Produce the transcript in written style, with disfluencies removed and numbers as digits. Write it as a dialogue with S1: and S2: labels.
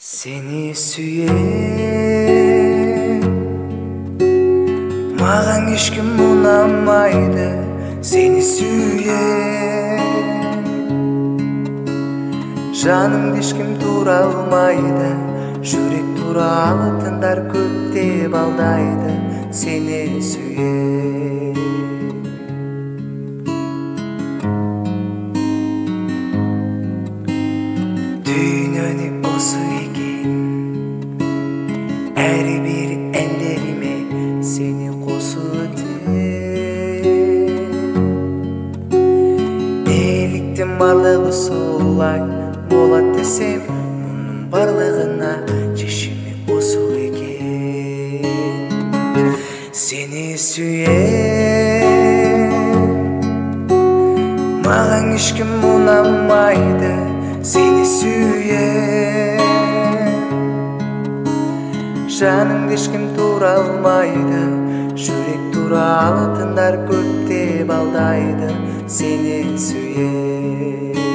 S1: Seni süyen Mağan ешкім ұнамайды Seni süyen Жаныңды ешкім тура алмайды Жүрек туралы тыңдар көптеп алдайды Seni süyen Dünyаны осы екен Әрі бері әндеріме Seni қосып Неліктен барлығы солай болады десем Мұның барлығына шешімі осы екен Seni süyen Маған ешкім ұнамайды Seni süyen Жаныңды ешкім тура алмайды Жүрек туралы тыңдар көптеп алдайды Seni süyen